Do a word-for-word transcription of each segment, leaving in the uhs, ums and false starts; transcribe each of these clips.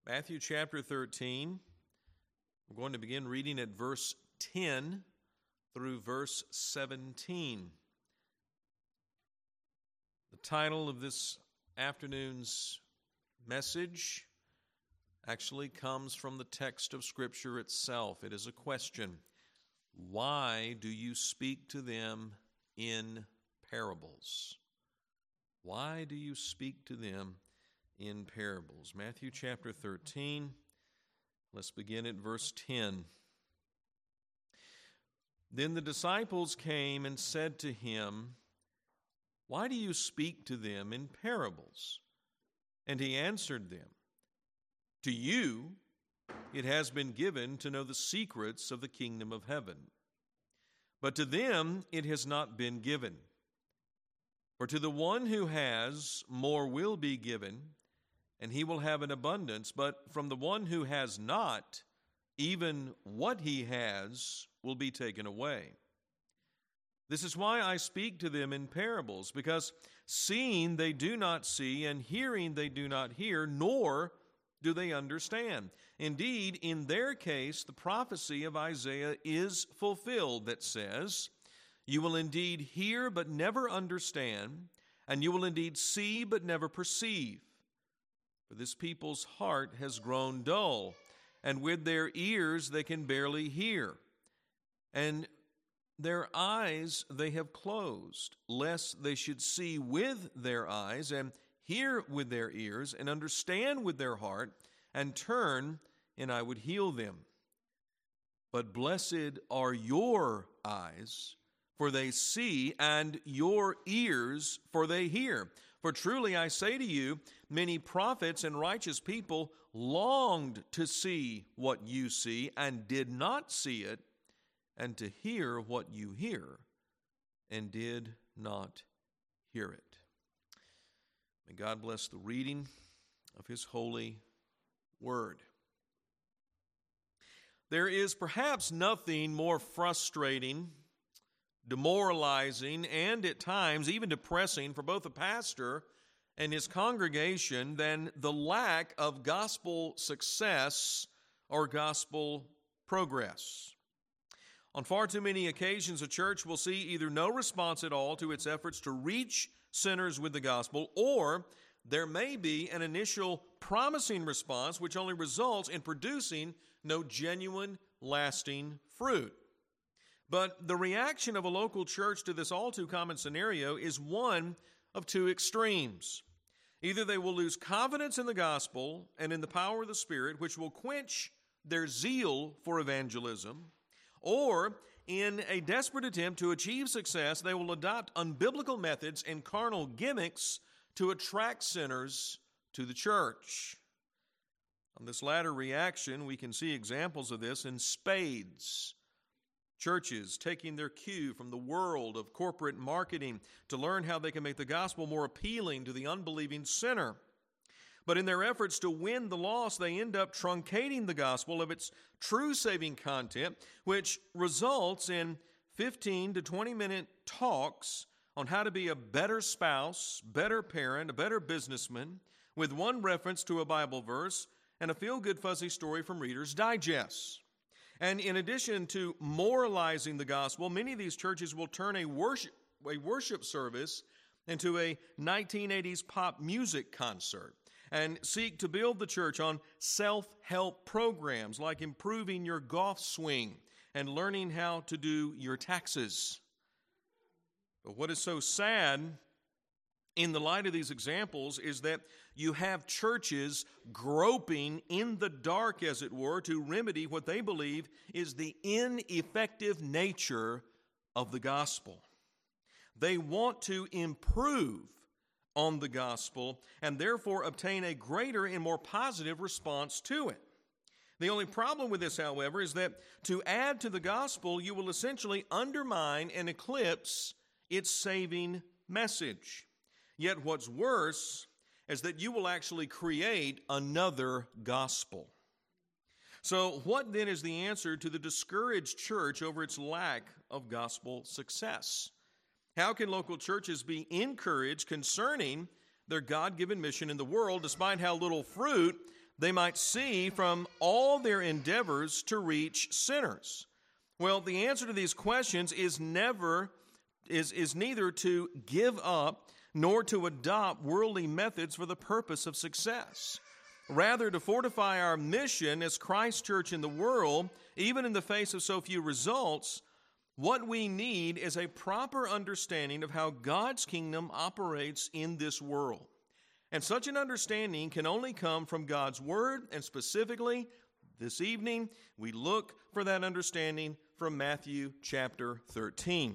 Matthew chapter thirteen, we're going to begin reading at verse ten through verse seventeen. The title of this afternoon's message actually comes from the text of Scripture itself. It is a question. Why do you speak to them in parables? Why do you speak to them in parables? Matthew chapter thirteen, let's begin at verse ten. Then the disciples came and said to him, "Why do you speak to them in parables?" And he answered them, "To you it has been given to know the secrets of the kingdom of heaven, but to them it has not been given. For to the one who has, more will be given, and he will have an abundance. But from the one who has not, even what he has will be taken away. This is why I speak to them in parables, because seeing they do not see, and hearing they do not hear, nor do they understand. Indeed, in their case, the prophecy of Isaiah is fulfilled that says, you will indeed hear but never understand, and you will indeed see but never perceive. For this people's heart has grown dull, and with their ears they can barely hear, and their eyes they have closed, lest they should see with their eyes, and hear with their ears, and understand with their heart, and turn, and I would heal them. But blessed are your eyes, for they see, and your ears, for they hear. For truly I say to you, many prophets and righteous people longed to see what you see, and did not see it, and to hear what you hear, and did not hear it." May God bless the reading of His holy word. There is perhaps nothing more frustrating, demoralizing, and at times even depressing for both a pastor and his congregation than the lack of gospel success or gospel progress. On far too many occasions, a church will see either no response at all to its efforts to reach sinners with the gospel, or there may be an initial promising response which only results in producing no genuine, lasting fruit. But the reaction of a local church to this all too common scenario is one of two extremes. Either they will lose confidence in the gospel and in the power of the Spirit, which will quench their zeal for evangelism, or in a desperate attempt to achieve success, they will adopt unbiblical methods and carnal gimmicks to attract sinners to the church. On this latter reaction, we can see examples of this in spades. Churches taking their cue from the world of corporate marketing to learn how they can make the gospel more appealing to the unbelieving sinner. But in their efforts to win the lost, they end up truncating the gospel of its true saving content, which results in fifteen to twenty minute talks on how to be a better spouse, better parent, a better businessman, with one reference to a Bible verse and a feel-good fuzzy story from Reader's Digest. And in addition to moralizing the gospel, many of these churches will turn a worship, a worship service into a nineteen eighties pop music concert and seek to build the church on self-help programs like improving your golf swing and learning how to do your taxes. But what is so sad in the light of these examples is that you have churches groping in the dark, as it were, to remedy what they believe is the ineffective nature of the gospel. They want to improve on the gospel and therefore obtain a greater and more positive response to it. The only problem with this, however, is that to add to the gospel, you will essentially undermine and eclipse its saving message. Yet what's worse is that you will actually create another gospel. So what then is the answer to the discouraged church over its lack of gospel success? How can local churches be encouraged concerning their God-given mission in the world despite how little fruit they might see from all their endeavors to reach sinners? Well, the answer to these questions is never is, is neither to give up nor to adopt worldly methods for the purpose of success. Rather, to fortify our mission as Christ Church in the world, even in the face of so few results, what we need is a proper understanding of how God's kingdom operates in this world. And such an understanding can only come from God's Word, and specifically, this evening, we look for that understanding from Matthew chapter thirteen.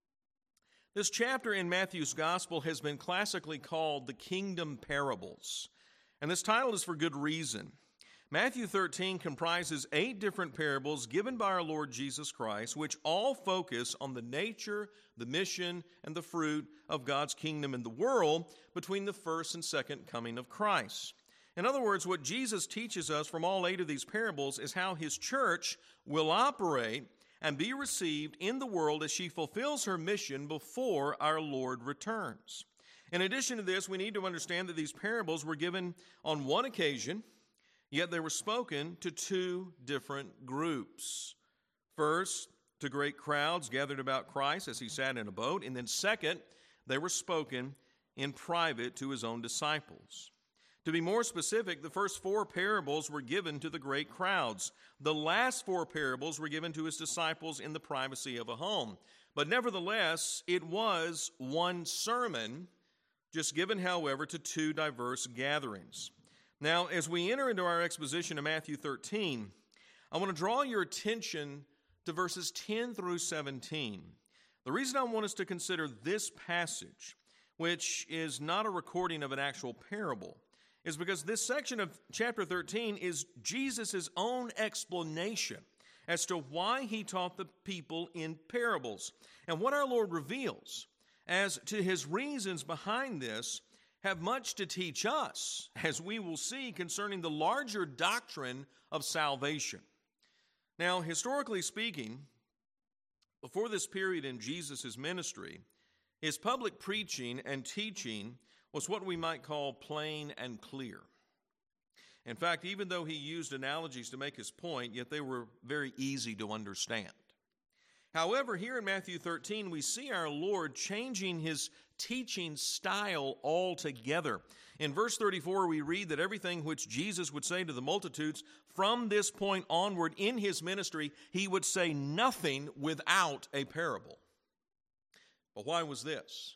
This chapter in Matthew's Gospel has been classically called the Kingdom Parables, and this title is for good reason. Matthew thirteen comprises eight different parables given by our Lord Jesus Christ, which all focus on the nature, the mission, and the fruit of God's kingdom in the world between the first and second coming of Christ. In other words, what Jesus teaches us from all eight of these parables is how his church will operate and be received in the world as she fulfills her mission before our Lord returns. In addition to this, we need to understand that these parables were given on one occasion, yet they were spoken to two different groups. First, to great crowds gathered about Christ as he sat in a boat, and then second, they were spoken in private to his own disciples. To be more specific, the first four parables were given to the great crowds. The last four parables were given to his disciples in the privacy of a home. But nevertheless, it was one sermon, just given, however, to two diverse gatherings. Now, as we enter into our exposition of Matthew thirteen, I want to draw your attention to verses ten through seventeen. The reason I want us to consider this passage, which is not a recording of an actual parable, is because this section of chapter thirteen is Jesus' own explanation as to why he taught the people in parables. And what our Lord reveals as to his reasons behind this have much to teach us, as we will see, concerning the larger doctrine of salvation. Now, historically speaking, before this period in Jesus' ministry, his public preaching and teaching was what we might call plain and clear. In fact, even though he used analogies to make his point, yet they were very easy to understand. However, here in Matthew thirteen, we see our Lord changing his teaching style altogether. In verse thirty-four, we read that everything which Jesus would say to the multitudes from this point onward in his ministry, he would say nothing without a parable. But why was this?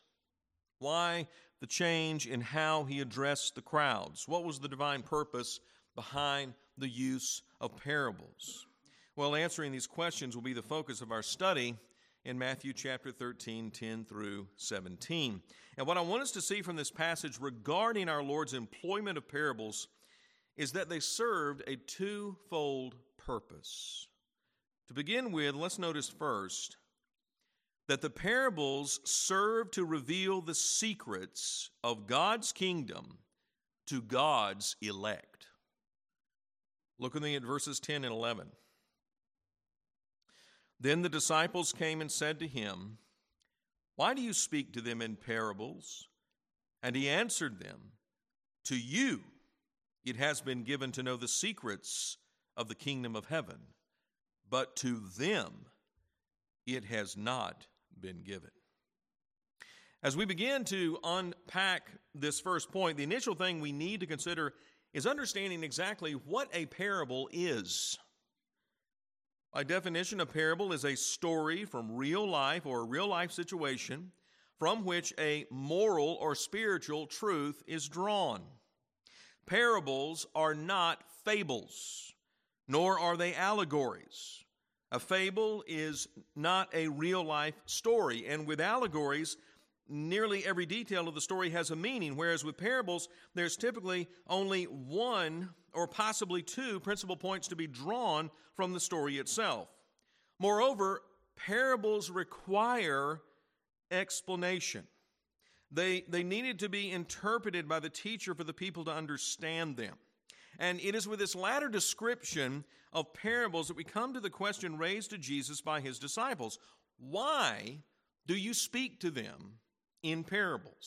Why the change in how he addressed the crowds? What was the divine purpose behind the use of parables? Well, answering these questions will be the focus of our study in Matthew chapter thirteen, ten through seventeen. And what I want us to see from this passage regarding our Lord's employment of parables is that they served a twofold purpose. To begin with, let's notice first that the parables serve to reveal the secrets of God's kingdom to God's elect. Look with me at verses ten and eleven. Then the disciples came and said to him, "Why do you speak to them in parables?" And he answered them, "To you it has been given to know the secrets of the kingdom of heaven, but to them it has not been given." As we begin to unpack this first point, the initial thing we need to consider is understanding exactly what a parable is. By definition, a parable is a story from real life or a real life situation from which a moral or spiritual truth is drawn. Parables are not fables, nor are they allegories. A fable is not a real-life story, and with allegories, nearly every detail of the story has a meaning, whereas with parables, there's typically only one or possibly two principal points to be drawn from the story itself. Moreover, parables require explanation. They, they needed to be interpreted by the teacher for the people to understand them. And it is with this latter description of parables that we come to the question raised to Jesus by his disciples. Why do you speak to them in parables?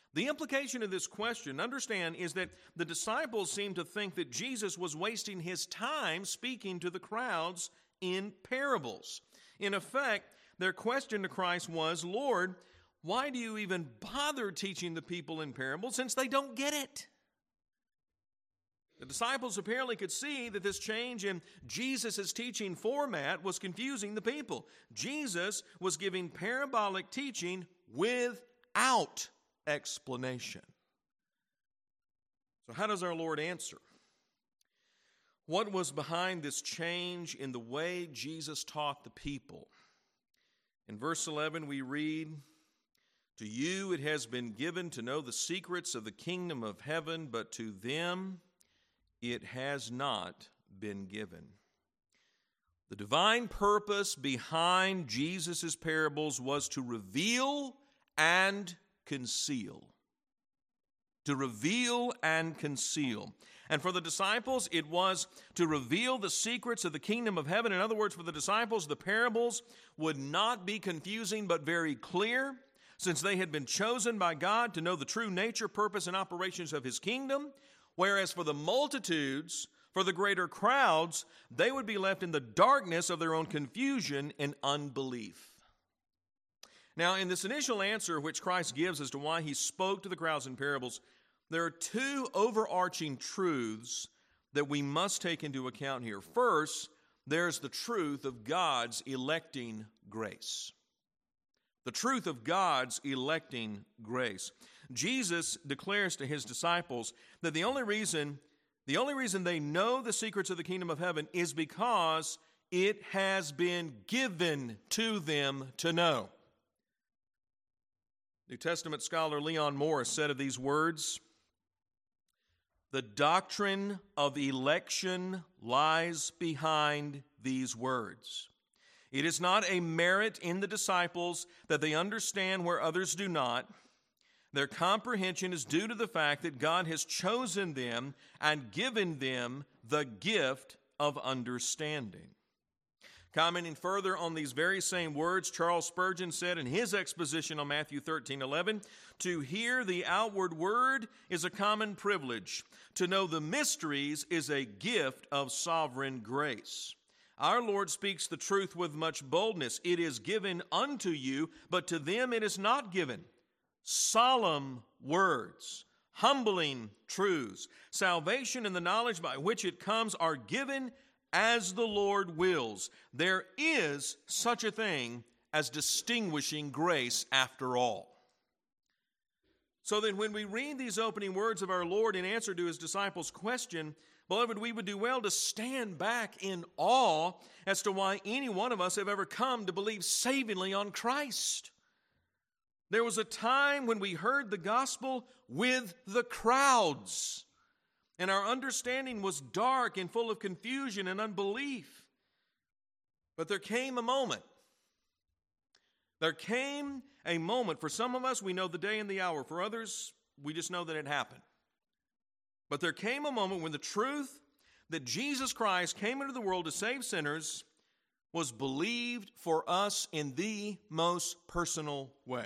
The implication of this question, understand, is that the disciples seem to think that Jesus was wasting his time speaking to the crowds in parables. In effect, their question to Christ was, Lord, why do you even bother teaching the people in parables since they don't get it? The disciples apparently could see that this change in Jesus' teaching format was confusing the people. Jesus was giving parabolic teaching without explanation. So how does our Lord answer? What was behind this change in the way Jesus taught the people? In verse eleven we read, to you it has been given to know the secrets of the kingdom of heaven, but to them it has not been given. The divine purpose behind Jesus' parables was to reveal and conceal. To reveal and conceal. And for the disciples, it was to reveal the secrets of the kingdom of heaven. In other words, for the disciples, the parables would not be confusing but very clear, since they had been chosen by God to know the true nature, purpose, and operations of his kingdom. Whereas for the multitudes, for the greater crowds, they would be left in the darkness of their own confusion and unbelief. Now, in this initial answer which Christ gives as to why he spoke to the crowds in parables, there are two overarching truths that we must take into account here. First, there's the truth of God's electing grace. The truth of God's electing grace. Jesus declares to his disciples that the only reason, the only reason they know the secrets of the kingdom of heaven is because it has been given to them to know. New Testament scholar Leon Morris said of these words, the doctrine of election lies behind these words. It is not a merit in the disciples that they understand where others do not. Their comprehension is due to the fact that God has chosen them and given them the gift of understanding. Commenting further on these very same words, Charles Spurgeon said in his exposition on Matthew thirteen eleven, to hear the outward word is a common privilege. To know the mysteries is a gift of sovereign grace. Our Lord speaks the truth with much boldness. It is given unto you, but to them it is not given. Solemn words, humbling truths, salvation and the knowledge by which it comes are given as the Lord wills. There is such a thing as distinguishing grace after all. So then when we read these opening words of our Lord in answer to his disciples' question, beloved, we would do well to stand back in awe as to why any one of us have ever come to believe savingly on Christ. There was a time when we heard the gospel with the crowds, and our understanding was dark and full of confusion and unbelief. But there came a moment. There came a moment. For some of us, we know the day and the hour. For others, we just know that it happened. But there came a moment when the truth that Jesus Christ came into the world to save sinners was believed for us in the most personal way.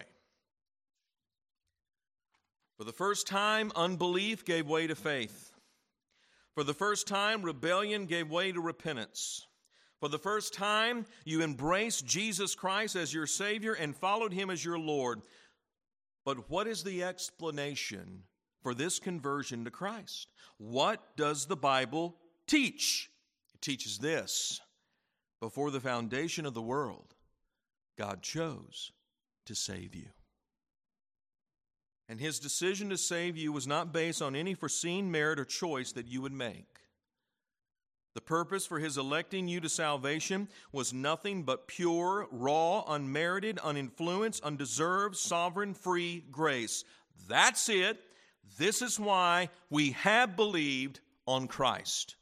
For the first time, unbelief gave way to faith. For the first time, rebellion gave way to repentance. For the first time, you embraced Jesus Christ as your Savior and followed him as your Lord. But what is the explanation for this conversion to Christ? What does the Bible teach? It teaches this: before the foundation of the world, God chose to save you. And his decision to save you was not based on any foreseen merit or choice that you would make. The purpose for his electing you to salvation was nothing but pure, raw, unmerited, uninfluenced, undeserved, sovereign, free grace. That's it. This is why we have believed on Christ.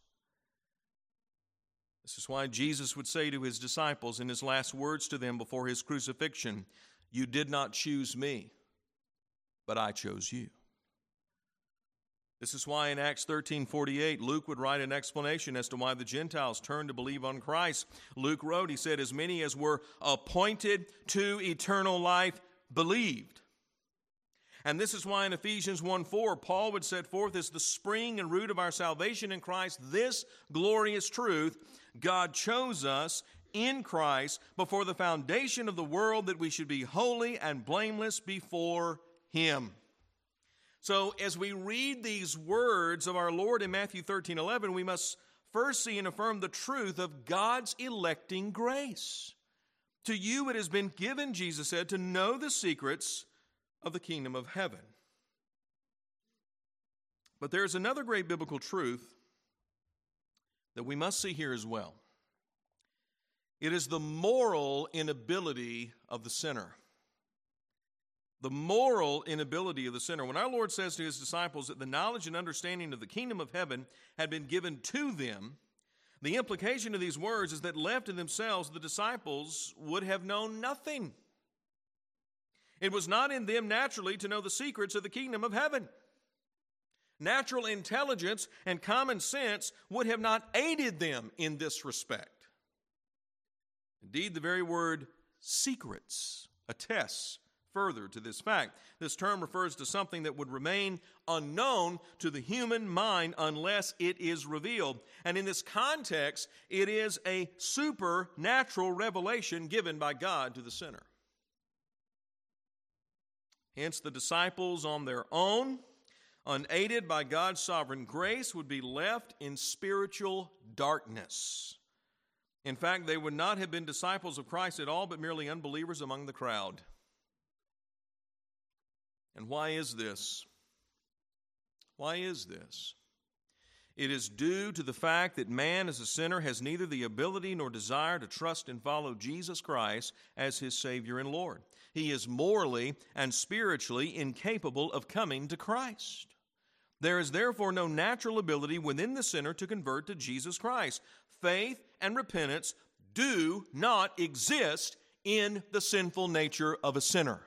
This is why Jesus would say to his disciples in his last words to them before his crucifixion, "You did not choose me, but I chose you." This is why in Acts thirteen forty-eight, Luke would write an explanation as to why the Gentiles turned to believe on Christ. Luke wrote, he said, as many as were appointed to eternal life believed. And this is why in Ephesians one four, Paul would set forth as the spring and root of our salvation in Christ this glorious truth: God chose us in Christ before the foundation of the world that we should be holy and blameless before Him. So as we read these words of our Lord in Matthew thirteen eleven, we must first see and affirm the truth of God's electing grace. To you it has been given, Jesus said, to know the secrets of the kingdom of heaven. But there's another great biblical truth that we must see here as well. It is the moral inability of the sinner. The moral inability of the sinner. When our Lord says to His disciples that the knowledge and understanding of the kingdom of heaven had been given to them, the implication of these words is that left to themselves, the disciples would have known nothing. It was not in them naturally to know the secrets of the kingdom of heaven. Natural intelligence and common sense would have not aided them in this respect. Indeed, the very word secrets attests further to this fact. This term refers to something that would remain unknown to the human mind unless it is revealed. And in this context, it is a supernatural revelation given by God to the sinner. Hence, the disciples on their own, unaided by God's sovereign grace, would be left in spiritual darkness. In fact, they would not have been disciples of Christ at all, but merely unbelievers among the crowd. And why is this? Why is this? It is due to the fact that man as a sinner has neither the ability nor desire to trust and follow Jesus Christ as his Savior and Lord. He is morally and spiritually incapable of coming to Christ. There is therefore no natural ability within the sinner to convert to Jesus Christ. Faith and repentance do not exist in the sinful nature of a sinner.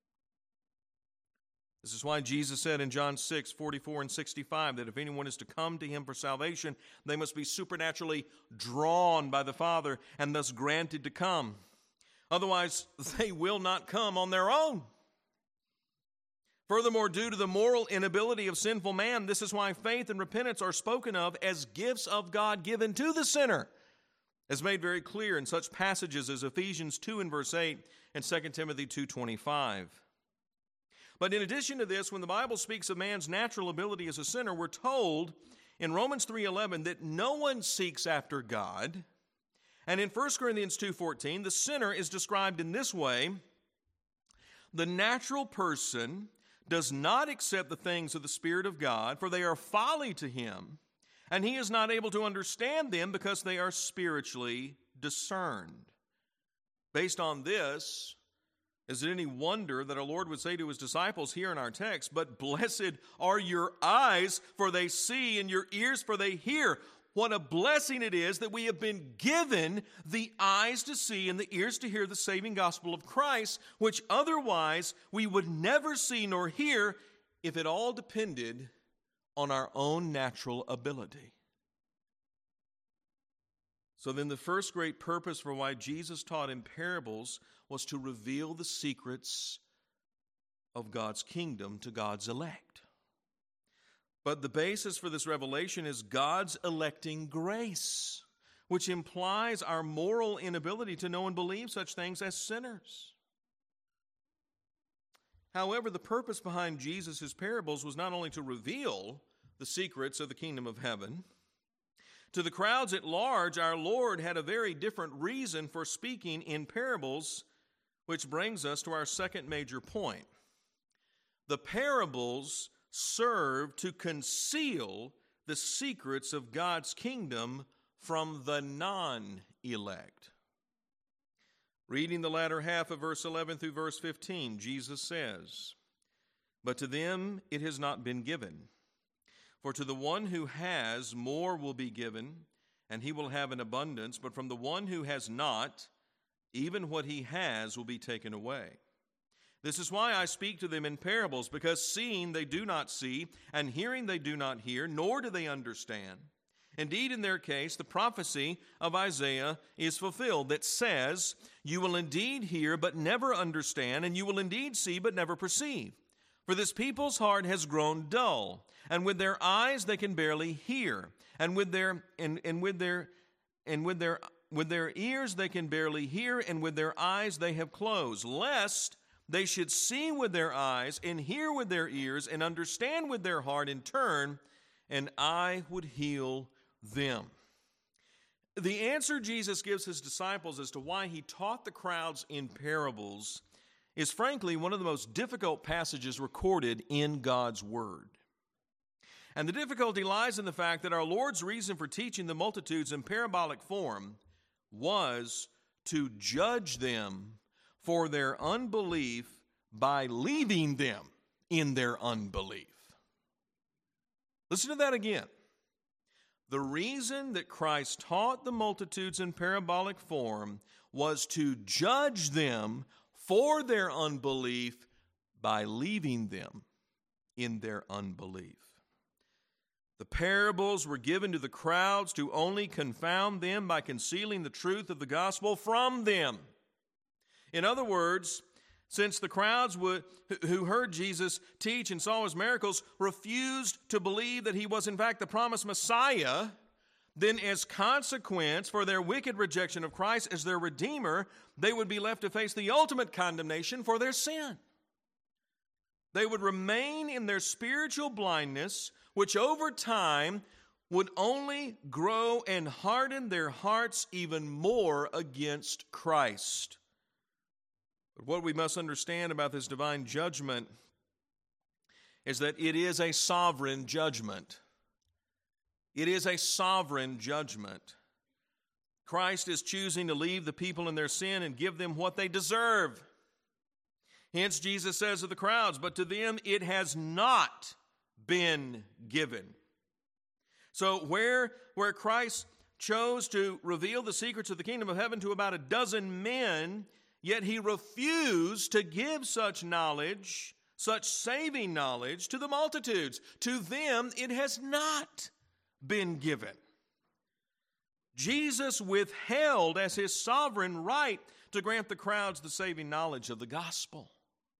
This is why Jesus said in John six, forty-four and sixty-five that if anyone is to come to Him for salvation, they must be supernaturally drawn by the Father and thus granted to come. Otherwise, they will not come on their own. Furthermore, due to the moral inability of sinful man, this is why faith and repentance are spoken of as gifts of God given to the sinner, as made very clear in such passages as Ephesians two and verse eight and Second Timothy two twenty-five. But in addition to this, when the Bible speaks of man's natural ability as a sinner, we're told in Romans three eleven that no one seeks after God. And in First Corinthians two fourteen, the sinner is described in this way: the natural person does not accept the things of the Spirit of God, for they are folly to him, and he is not able to understand them because they are spiritually discerned. Based on this, is it any wonder that our Lord would say to His disciples here in our text, "But blessed are your eyes, for they see, and your ears, for they hear." What a blessing it is that we have been given the eyes to see and the ears to hear the saving gospel of Christ, which otherwise we would never see nor hear if it all depended on our own natural ability. So then the first great purpose for why Jesus taught in parables was to reveal the secrets of God's kingdom to God's elect. But the basis for this revelation is God's electing grace, which implies our moral inability to know and believe such things as sinners. However, the purpose behind Jesus' parables was not only to reveal the secrets of the kingdom of heaven. To the crowds at large, our Lord had a very different reason for speaking in parables, which brings us to our second major point. The parables serve to conceal the secrets of God's kingdom from the non-elect. Reading the latter half of verse eleven through verse fifteen, Jesus says, "But to them it has not been given. For to the one who has, more will be given, and he will have an abundance. But from the one who has not, even what he has will be taken away. This is why I speak to them in parables, because seeing they do not see, and hearing they do not hear, nor do they understand. Indeed, in their case, the prophecy of Isaiah is fulfilled that says, 'You will indeed hear, but never understand, and you will indeed see, but never perceive. For this people's heart has grown dull, and with their eyes they can barely hear, and with their and, and with their and with their with their ears they can barely hear, and with their eyes they have closed, lest they should see with their eyes and hear with their ears and understand with their heart in turn, and I would heal them. The answer Jesus gives his disciples as to why he taught the crowds in parables is frankly one of the most difficult passages recorded in God's Word. And the difficulty lies in the fact that our Lord's reason for teaching the multitudes in parabolic form was to judge them for their unbelief by leaving them in their unbelief. Listen to that again. The reason that Christ taught the multitudes in parabolic form was to judge them for their unbelief by leaving them in their unbelief. The parables were given to the crowds to only confound them by concealing the truth of the gospel from them. In other words, since the crowds would, who heard Jesus teach and saw his miracles refused to believe that he was in fact the promised Messiah, then as consequence for their wicked rejection of Christ as their Redeemer, they would be left to face the ultimate condemnation for their sin. They would remain in their spiritual blindness, which over time would only grow and harden their hearts even more against Christ. But what we must understand about this divine judgment is that it is a sovereign judgment. It is a sovereign judgment. Christ is choosing to leave the people in their sin and give them what they deserve. Hence, Jesus says to the crowds, but to them it has not been given. So where, where Christ chose to reveal the secrets of the kingdom of heaven to about a dozen men, yet he refused to give such knowledge, such saving knowledge to the multitudes. To them it has not been given. Jesus withheld as his sovereign right to grant the crowds the saving knowledge of the gospel.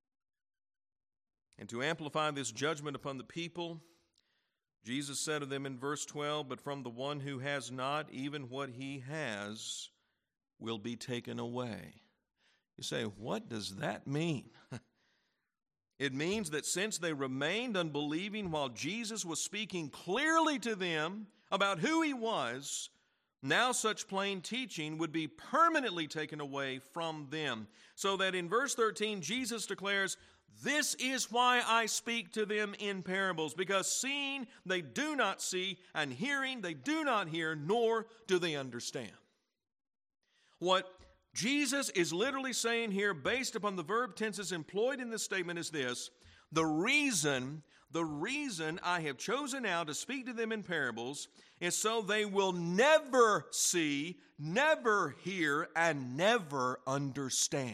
And to amplify this judgment upon the people, Jesus said to them in verse twelve, but from the one who has not, even what he has will be taken away. You say, what does that mean? It means that since they remained unbelieving while Jesus was speaking clearly to them about who he was, now such plain teaching would be permanently taken away from them. So that in verse thirteen, Jesus declares, this is why I speak to them in parables, because seeing they do not see, and hearing they do not hear, nor do they understand. What Jesus is literally saying here, based upon the verb tenses employed in this statement, is this: the reason, the reason I have chosen now to speak to them in parables is so they will never see, never hear, and never understand.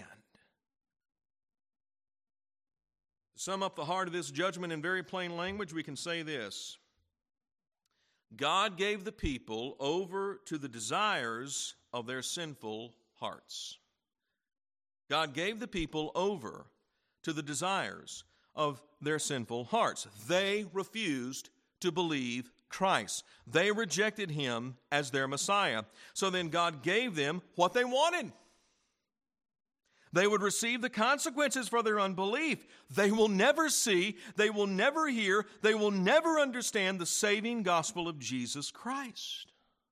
To sum up the heart of this judgment in very plain language, we can say this: God gave the people over to the desires of their sinful hearts. God gave the people over to the desires of their sinful hearts. They refused to believe Christ. They rejected him as their Messiah. So then God gave them what they wanted. They would receive the consequences for their unbelief. They will never see, they will never hear, they will never understand the saving gospel of Jesus Christ.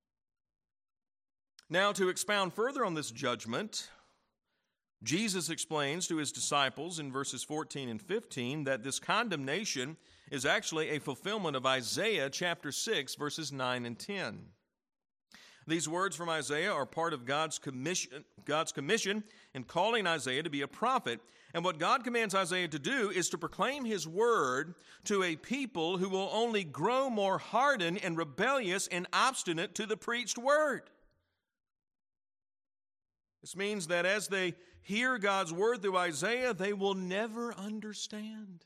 Now, to expound further on this judgment, Jesus explains to his disciples in verses fourteen and fifteen that this condemnation is actually a fulfillment of Isaiah chapter six, verses nine and ten. These words from Isaiah are part of God's commission, God's commission in calling Isaiah to be a prophet. And what God commands Isaiah to do is to proclaim his word to a people who will only grow more hardened and rebellious and obstinate to the preached word. This means that as they hear God's word through Isaiah, they will never understand.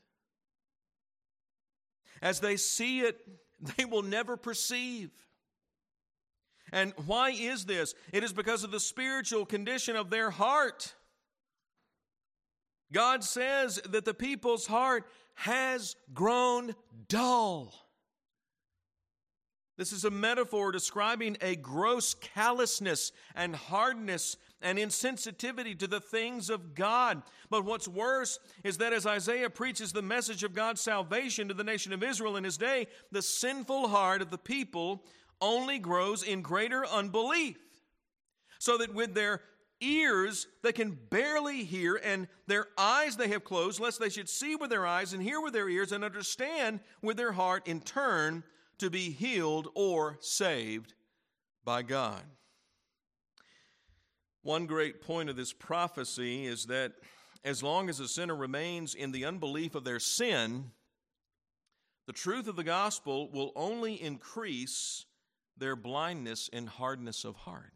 As they see it, they will never perceive. And why is this? It is because of the spiritual condition of their heart. God says that the people's heart has grown dull. This is a metaphor describing a gross callousness and hardness and insensitivity to the things of God. But what's worse is that as Isaiah preaches the message of God's salvation to the nation of Israel in his day, the sinful heart of the people only grows in greater unbelief, so that with their ears they can barely hear, and their eyes they have closed, lest they should see with their eyes and hear with their ears and understand with their heart in turn to be healed or saved by God. One great point of this prophecy is that as long as a sinner remains in the unbelief of their sin, the truth of the gospel will only increase their blindness and hardness of heart.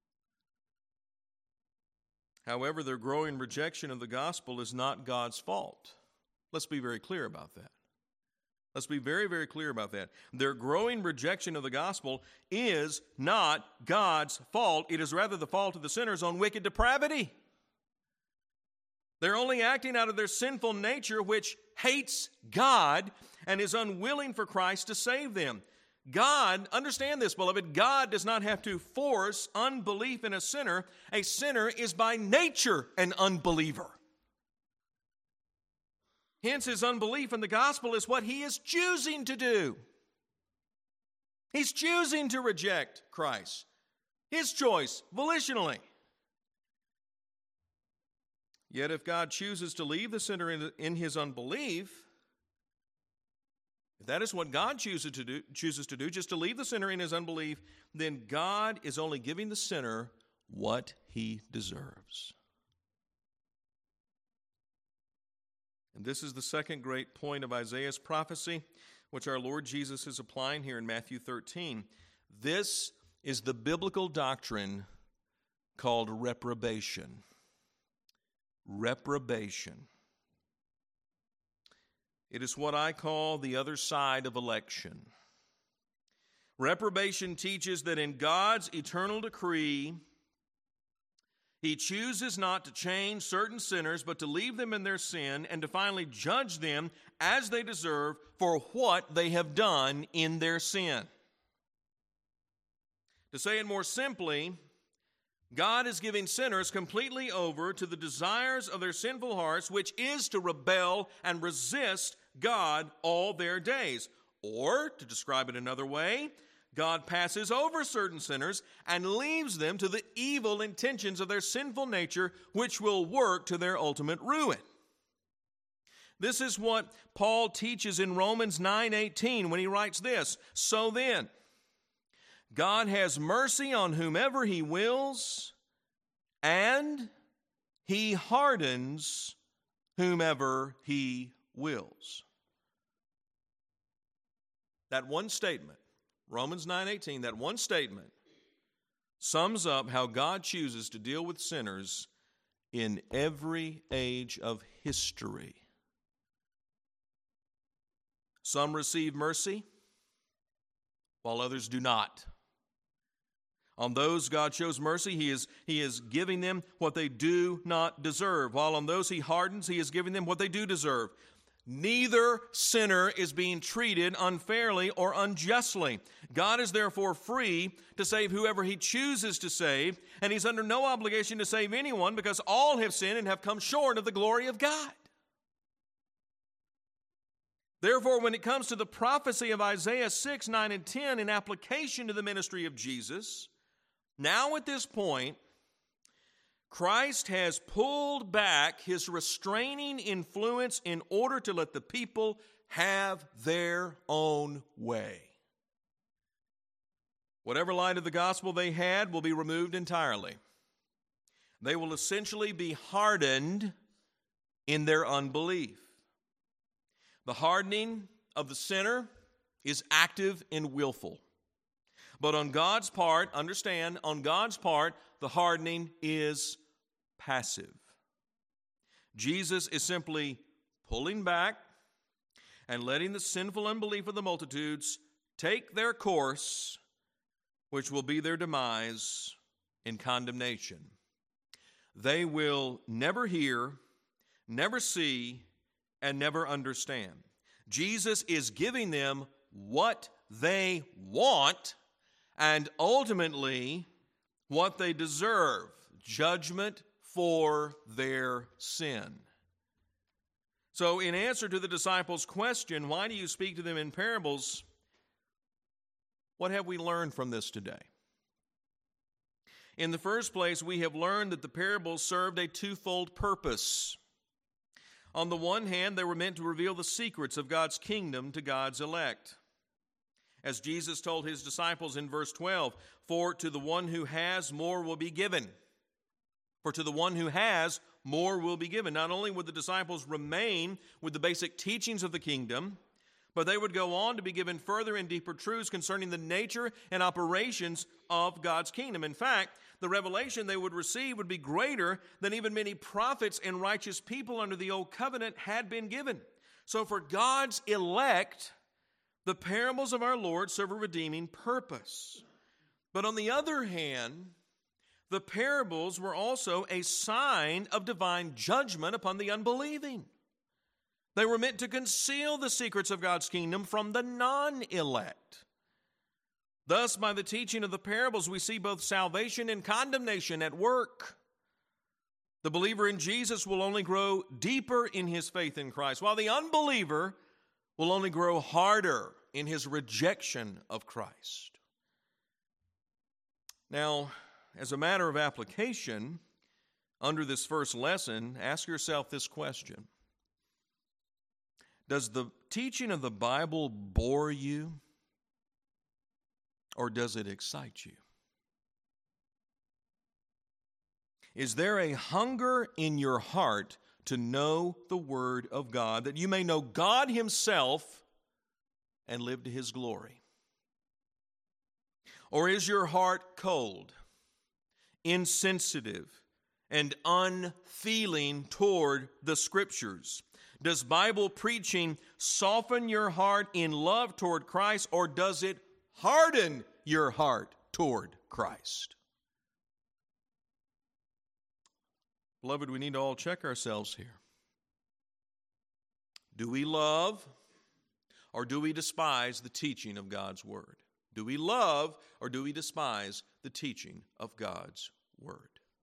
However, their growing rejection of the gospel is not God's fault. Let's be very clear about that. Let's be very, very clear about that. Their growing rejection of the gospel is not God's fault. It is rather the fault of the sinner's own wicked depravity. They're only acting out of their sinful nature, which hates God and is unwilling for Christ to save them. God, understand this, beloved, God does not have to force unbelief in a sinner. A sinner is by nature an unbeliever. Hence, his unbelief in the gospel is what he is choosing to do. He's choosing to reject Christ. His choice, volitionally. Yet if God chooses to leave the sinner in, in his unbelief, if that is what God chooses to do, chooses to do, just to leave the sinner in his unbelief, then God is only giving the sinner what he deserves. And this is the second great point of Isaiah's prophecy, which our Lord Jesus is applying here in Matthew thirteen. This is the biblical doctrine called reprobation. Reprobation. It is what I call the other side of election. Reprobation teaches that in God's eternal decree, He chooses not to change certain sinners, but to leave them in their sin and to finally judge them as they deserve for what they have done in their sin. To say it more simply, God is giving sinners completely over to the desires of their sinful hearts, which is to rebel and resist God all their days. Or, to describe it another way, God passes over certain sinners and leaves them to the evil intentions of their sinful nature, which will work to their ultimate ruin. This is what Paul teaches in Romans nine eighteen when he writes this: "So then, God has mercy on whomever He wills, and He hardens whomever He wills." That one statement, Romans nine eighteen, that one statement sums up how God chooses to deal with sinners in every age of history. Some receive mercy, while others do not. On those God shows mercy, he is, he is giving them what they do not deserve. While on those He hardens, He is giving them what they do deserve. Neither sinner is being treated unfairly or unjustly. God is therefore free to save whoever He chooses to save, and He's under no obligation to save anyone because all have sinned and have come short of the glory of God. Therefore, when it comes to the prophecy of Isaiah six, nine, and ten in application to the ministry of Jesus, now at this point, Christ has pulled back His restraining influence in order to let the people have their own way. Whatever light of the gospel they had will be removed entirely. They will essentially be hardened in their unbelief. The hardening of the sinner is active and willful. But on God's part, understand, on God's part, the hardening is passive. Jesus is simply pulling back and letting the sinful unbelief of the multitudes take their course, which will be their demise in condemnation. They will never hear, never see, and never understand. Jesus is giving them what they want and ultimately what they deserve, judgment for their sin. So in answer to the disciples' question, why do you speak to them in parables? What have we learned from this today? In the first place, we have learned that the parables served a twofold purpose. On the one hand, they were meant to reveal the secrets of God's kingdom to God's elect. As Jesus told his disciples in verse twelve, "For to the one who has, more will be given." For to the one who has, more will be given. Not only would the disciples remain with the basic teachings of the kingdom, but they would go on to be given further and deeper truths concerning the nature and operations of God's kingdom. In fact, the revelation they would receive would be greater than even many prophets and righteous people under the old covenant had been given. So for God's elect, the parables of our Lord serve a redeeming purpose. But on the other hand, the parables were also a sign of divine judgment upon the unbelieving. They were meant to conceal the secrets of God's kingdom from the non-elect. Thus, by the teaching of the parables, we see both salvation and condemnation at work. The believer in Jesus will only grow deeper in his faith in Christ, while the unbeliever will only grow harder in his rejection of Christ. Now, as a matter of application, under this first lesson, ask yourself this question. Does the teaching of the Bible bore you, or does it excite you? Is there a hunger in your heart to know the Word of God, that you may know God Himself and live to His glory? Or is your heart cold, insensitive, and unfeeling toward the Scriptures? Does Bible preaching soften your heart in love toward Christ, or does it harden your heart toward Christ? Beloved, we need to all check ourselves here. Do we love or do we despise the teaching of God's Word? Do we love or do we despise the teaching of God's Word?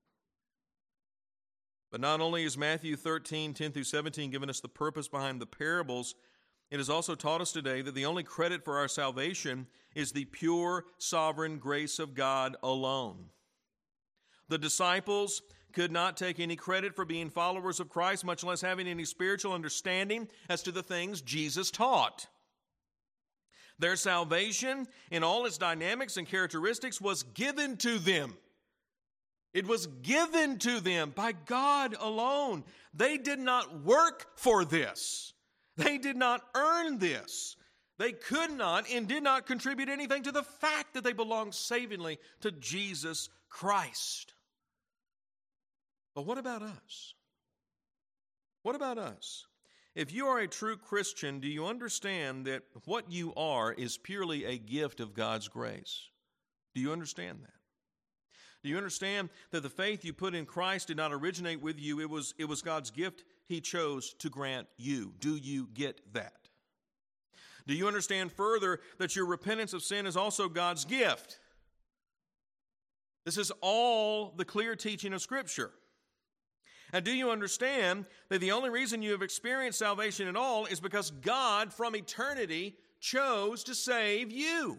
But not only is Matthew thirteen, ten through seventeen given us the purpose behind the parables, it has also taught us today that the only credit for our salvation is the pure, sovereign grace of God alone. The disciples could not take any credit for being followers of Christ, much less having any spiritual understanding as to the things Jesus taught. Their salvation, in all its dynamics and characteristics, was given to them. It was given to them by God alone. They did not work for this. They did not earn this. They could not and did not contribute anything to the fact that they belonged savingly to Jesus Christ. But what about us? What about us? If you are a true Christian, do you understand that what you are is purely a gift of God's grace? Do you understand that? Do you understand that the faith you put in Christ did not originate with you? It was, it was God's gift He chose to grant you. Do you get that? Do you understand further that your repentance of sin is also God's gift? This is all the clear teaching of Scripture. And do you understand that the only reason you have experienced salvation at all is because God from eternity chose to save you?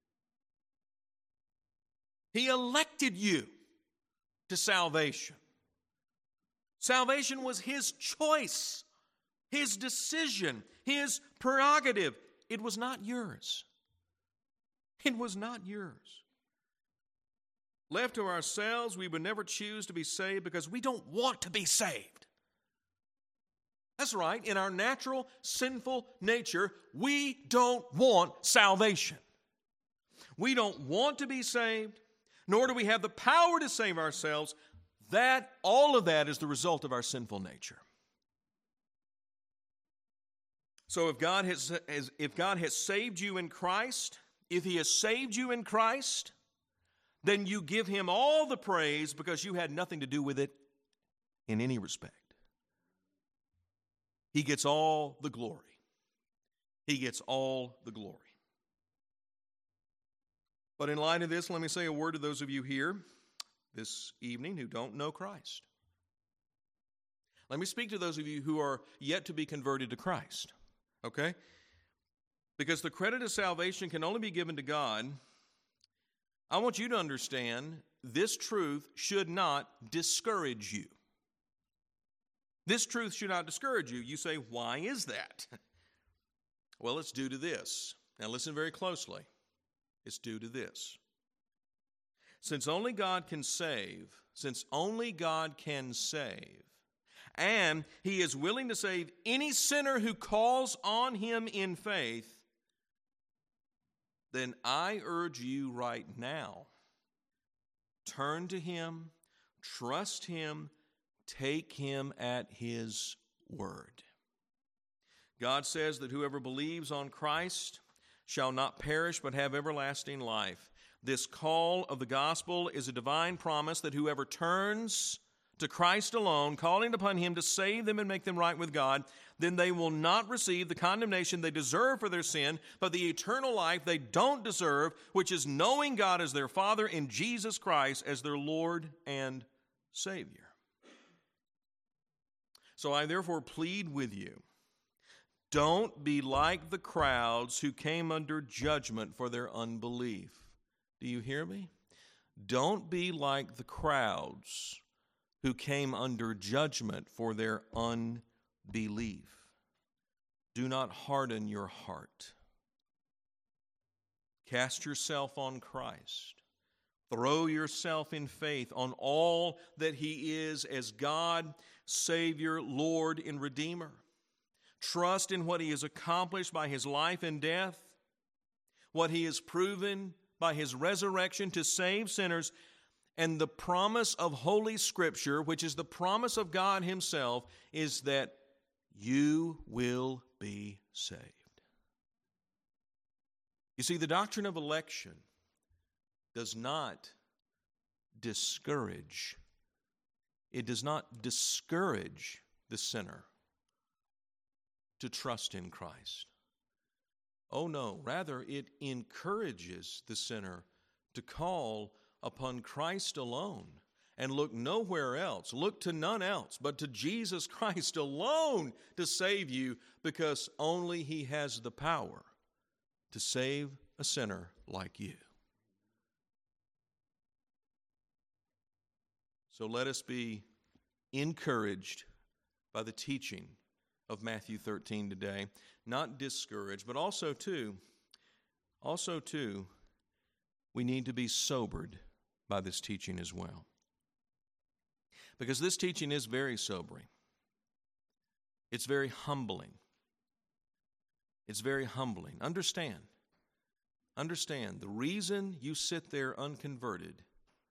He elected you to salvation. Salvation was His choice, His decision, His prerogative. It was not yours. It was not yours. Left to ourselves, we would never choose to be saved because we don't want to be saved. That's right. In our natural, sinful nature, we don't want salvation. We don't want to be saved, nor do we have the power to save ourselves. That, all of that is the result of our sinful nature. So if God has, if God has saved you in Christ, if He has saved you in Christ, then you give Him all the praise because you had nothing to do with it in any respect. He gets all the glory. He gets all the glory. But in light of this, let me say a word to those of you here this evening who don't know Christ. Let me speak to those of you who are yet to be converted to Christ, okay? Because the credit of salvation can only be given to God. I want you to understand this truth should not discourage you. This truth should not discourage you. You say, why is that? Well, it's due to this. Now listen very closely. It's due to this. Since only God can save, since only God can save, and He is willing to save any sinner who calls on Him in faith, then I urge you right now, turn to Him, trust Him, take Him at His word. God says that whoever believes on Christ shall not perish but have everlasting life. This call of the gospel is a divine promise that whoever turns to Christ alone, calling upon Him to save them and make them right with God, then they will not receive the condemnation they deserve for their sin, but the eternal life they don't deserve, which is knowing God as their Father and Jesus Christ as their Lord and Savior. So I therefore plead with you, don't be like the crowds who came under judgment for their unbelief. Do you hear me? Don't be like the crowds who came under judgment for their unbelief. Do not harden your heart. Cast yourself on Christ. Throw yourself in faith on all that He is as God, Savior, Lord, and Redeemer. Trust in what He has accomplished by His life and death, what He has proven by His resurrection to save sinners, and the promise of Holy Scripture, which is the promise of God Himself, is that you will be saved. You see, the doctrine of election does not discourage. It does not discourage the sinner to trust in Christ. Oh no, rather it encourages the sinner to call upon Christ alone and look nowhere else. Look to none else but to Jesus Christ alone to save you, because only He has the power to save a sinner like you. So let us be encouraged by the teaching of Matthew thirteen today, not discouraged, but also too, also too, we need to be sobered by this teaching as well. Because this teaching is very sobering. It's very humbling. It's very humbling. Understand, understand, the reason you sit there unconverted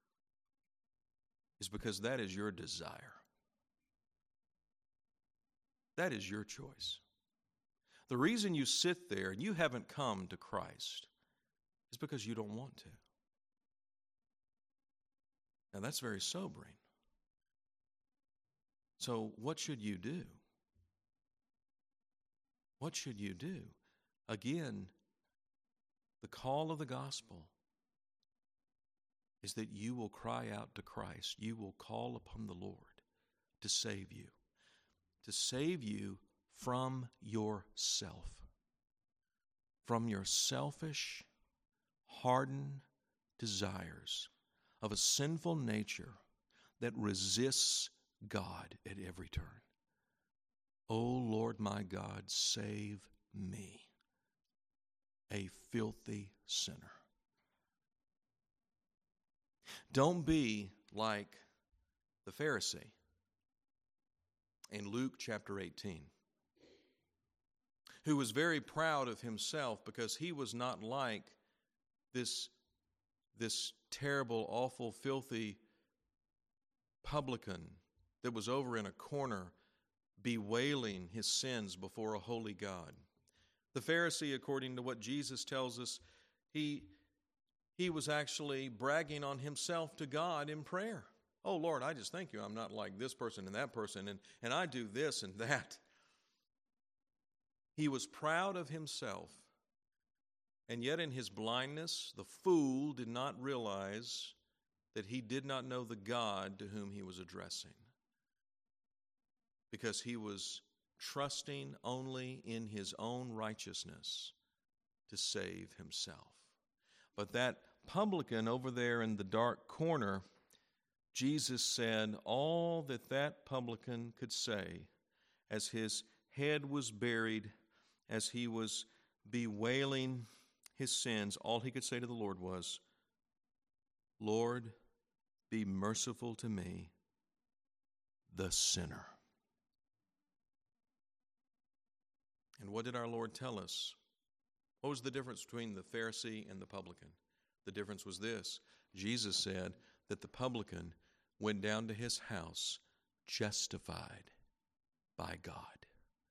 is because that is your desire. That is your choice. The reason you sit there and you haven't come to Christ is because you don't want to. Now that's very sobering. So what should you do? What should you do? Again, the call of the gospel is that you will cry out to Christ. You will call upon the Lord to save you. To save you from yourself. From your selfish, hardened desires of a sinful nature that resists God at every turn. O Lord my God, save me, a filthy sinner. Don't be like the Pharisee in Luke chapter eighteen, who was very proud of himself because he was not like this, this terrible, awful, filthy publican that was over in a corner bewailing his sins before a holy God. The Pharisee, according to what Jesus tells us, he, he was actually bragging on himself to God in prayer. Oh, Lord, I just thank you I'm not like this person and that person, and, and I do this and that. He was proud of himself, and yet in his blindness, the fool did not realize that he did not know the God to whom he was addressing, because he was trusting only in his own righteousness to save himself. But that publican over there in the dark corner, Jesus said all that that publican could say as his head was buried, as he was bewailing his sins, all he could say to the Lord was, "Lord, be merciful to me, the sinner." And what did our Lord tell us? What was the difference between the Pharisee and the publican? The difference was this. Jesus said that the publican went down to his house justified by God,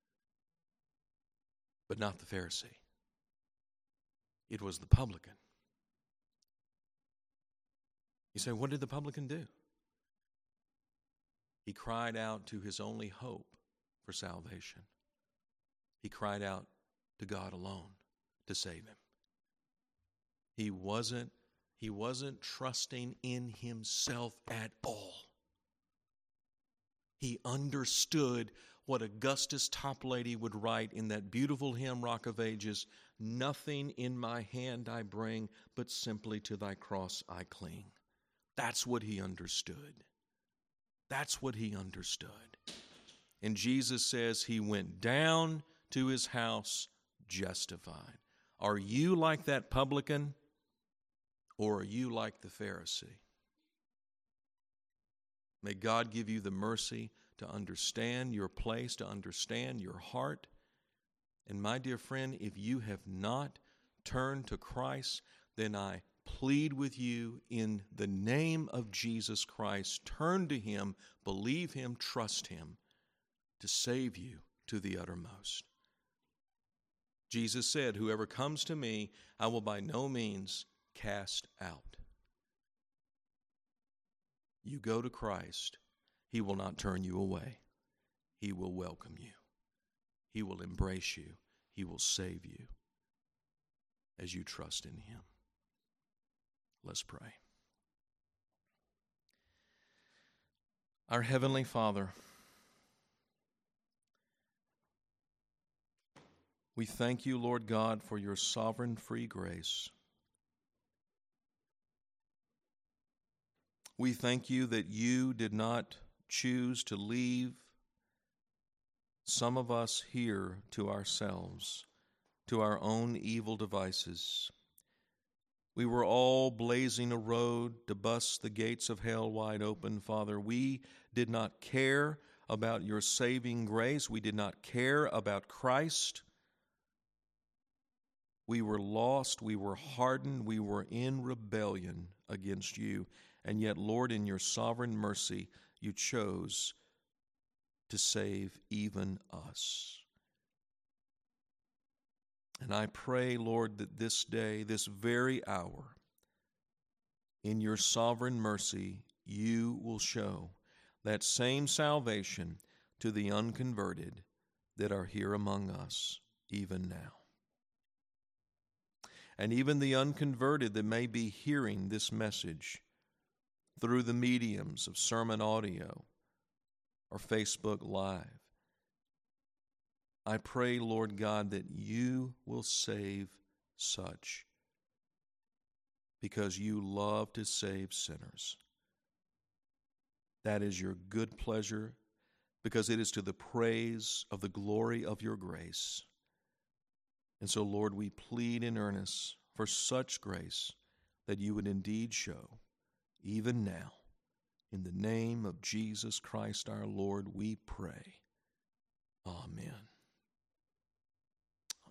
but not the Pharisee. It was the publican. You say, what did the publican do? He cried out to his only hope for salvation. He cried out to God alone to save him. He wasn't, he wasn't trusting in himself at all. He understood what Augustus Toplady would write in that beautiful hymn, Rock of Ages, "Nothing in my hand I bring, but simply to thy cross I cling." That's what he understood. That's what he understood. And Jesus says he went down to his house justified. Are you like that publican, or are you like the Pharisee? May God give you the mercy to understand your place, to understand your heart. And my dear friend, if you have not turned to Christ, then I plead with you in the name of Jesus Christ, turn to Him, believe Him, trust Him to save you to the uttermost. Jesus said, "Whoever comes to me, I will by no means cast out." You go to Christ, He will not turn you away. He will welcome you. He will embrace you. He will save you as you trust in Him. Let's pray. Our Heavenly Father, we thank you, Lord God, for your sovereign free grace. We thank you that you did not choose to leave some of us here to ourselves, to our own evil devices. We were all blazing a road to bust the gates of hell wide open, Father. We did not care about your saving grace. We did not care about Christ. We were lost. We were hardened. We were in rebellion against you. And yet, Lord, in your sovereign mercy, you chose to save even us. And I pray, Lord, that this day, this very hour, in your sovereign mercy, you will show that same salvation to the unconverted that are here among us even now. And even the unconverted that may be hearing this message through the mediums of sermon audio or Facebook Live. I pray, Lord God, that you will save such, because you love to save sinners. That is your good pleasure, because it is to the praise of the glory of your grace. And so, Lord, we plead in earnest for such grace that you would indeed show, even now. In the name of Jesus Christ our Lord, we pray. Amen.